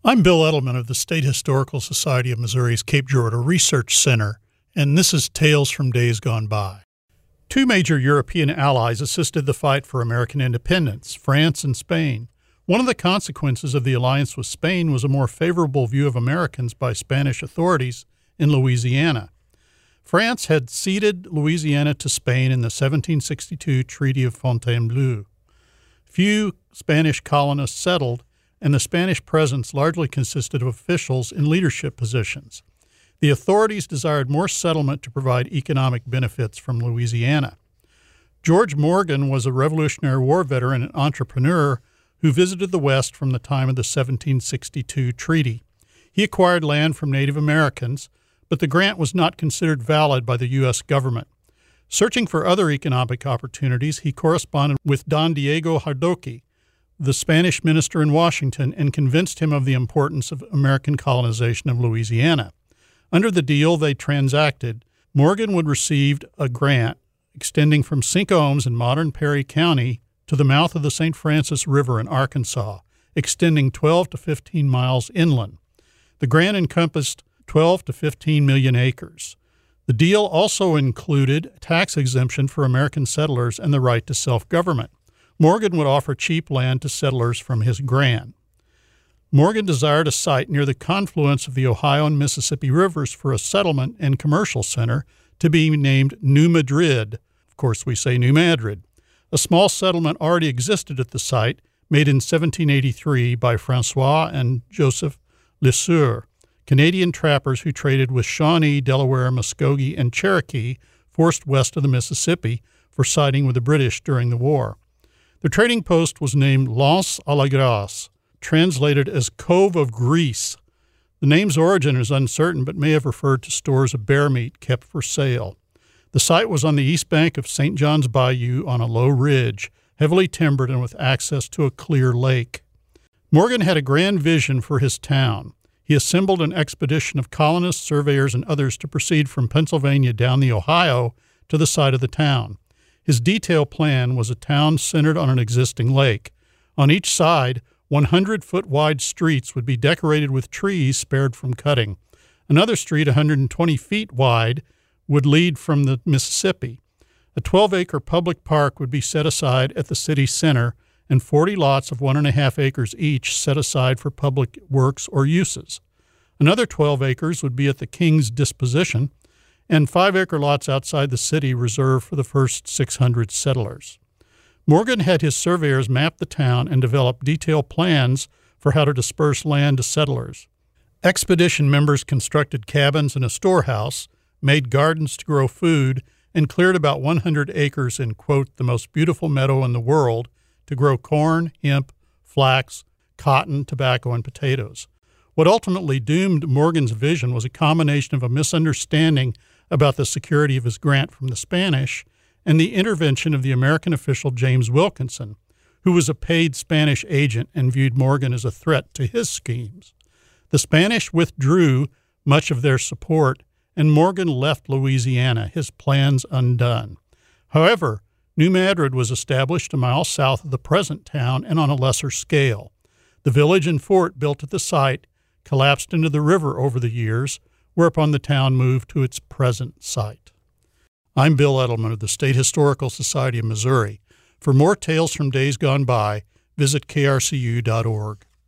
I'm Bill Edelman of the State Historical Society of Missouri's Cape Girardeau Research Center, and this is Tales from Days Gone By. Two major European allies assisted the fight for American independence, France and Spain. One of the consequences of the alliance with Spain was a more favorable view of Americans by Spanish authorities in Louisiana. France had ceded Louisiana to Spain in the 1762 Treaty of Fontainebleau. Few Spanish colonists settled, and the Spanish presence largely consisted of officials in leadership positions. The authorities desired more settlement to provide economic benefits from Louisiana. George Morgan was a Revolutionary War veteran and entrepreneur who visited the West from the time of the 1762 treaty. He acquired land from Native Americans, but the grant was not considered valid by the U.S. government. Searching for other economic opportunities, he corresponded with Don Diego Hardoque, the Spanish minister in Washington, and convinced him of the importance of American colonization of Louisiana. Under the deal they transacted, Morgan would receive a grant extending from Cinco Hommes in modern Perry County to the mouth of the St. Francis River in Arkansas, extending 12 to 15 miles inland. The grant encompassed 12 to 15 million acres. The deal also included tax exemption for American settlers and the right to self-government. Morgan would offer cheap land to settlers from his grant. Morgan desired a site near the confluence of the Ohio and Mississippi rivers for a settlement and commercial center to be named New Madrid. Of course, we say New Madrid. A small settlement already existed at the site, made in 1783 by Francois and Joseph Le Sueur, Canadian trappers who traded with Shawnee, Delaware, Muskogee, and Cherokee, forced west of the Mississippi for siding with the British during the war. The trading post was named L'Anse à la Grace, translated as Cove of Grease. The name's origin is uncertain, but may have referred to stores of bear meat kept for sale. The site was on the east bank of St. John's Bayou on a low ridge, heavily timbered and with access to a clear lake. Morgan had a grand vision for his town. He assembled an expedition of colonists, surveyors, and others to proceed from Pennsylvania down the Ohio to the site of the town. His detailed plan was a town centered on an existing lake. On each side, 100-foot-wide streets would be decorated with trees spared from cutting. Another street, 120 feet wide, would lead from the Mississippi. A 12-acre public park would be set aside at the city center, and 40 lots of 1.5 acres each set aside for public works or uses. Another 12 acres would be at the king's disposition, and 5-acre lots outside the city reserved for the first 600 settlers. Morgan had his surveyors map the town and develop detailed plans for how to disperse land to settlers. Expedition members constructed cabins and a storehouse, made gardens to grow food, and cleared about 100 acres in, quote, the most beautiful meadow in the world to grow corn, hemp, flax, cotton, tobacco, and potatoes. What ultimately doomed Morgan's vision was a combination of a misunderstanding about the security of his grant from the Spanish and the intervention of the American official James Wilkinson, who was a paid Spanish agent and viewed Morgan as a threat to his schemes. The Spanish withdrew much of their support, and Morgan left Louisiana, his plans undone. However, New Madrid was established a mile south of the present town and on a lesser scale. The village and fort built at the site collapsed into the river over the years, whereupon the town moved to its present site. I'm Bill Edelman of the State Historical Society of Missouri. For more tales from days gone by, visit krcu.org.